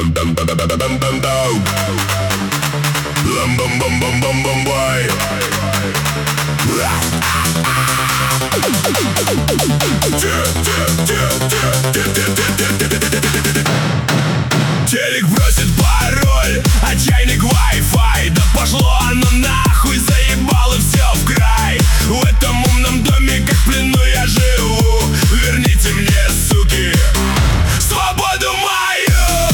Телек просит пароль, а чайник Wi-Fi. Да пошло оно нахуй, заебало все в край. В этом умном доме, как в плену я живу. Верните мне, суки, свободу мою.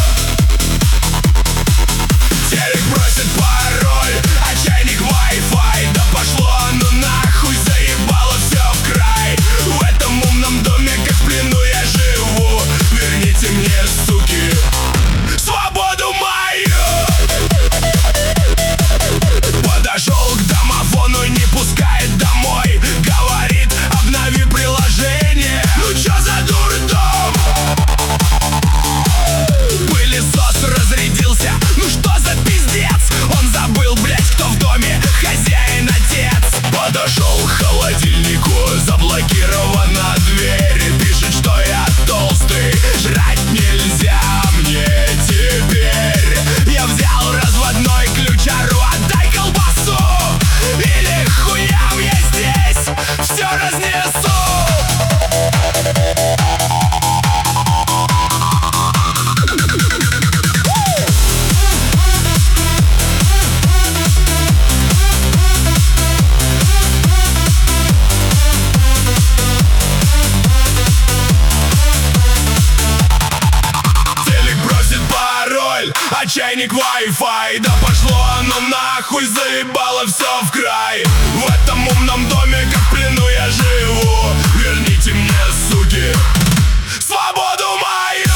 Телек просит пароль, а чайник Wi-Fi. Да пошло оно нахуй, заебало все в край. В этом умном доме, как в плену я живу. Верните мне, суки, свободу мою. Подошел к домофону, не пускает домой. Говорит, обнови приложение. Ну чё за дурдом? Пылесос разрядился, ну что за пиздец? Он забыл, блять, кто в доме хозяин, отец. Подошел к холодильнику, заблокирована дверь. Пишет, что я толстый, жрать нельзя мне теперь. Я взял разводной ключару, отдай колбасу, или хуям я здесь все разнесу. А чайник Wi-Fi. Да пошло оно нахуй, заебало все в край. В этом умном доме, как в плену я живу. Верните мне, суки, свободу мою.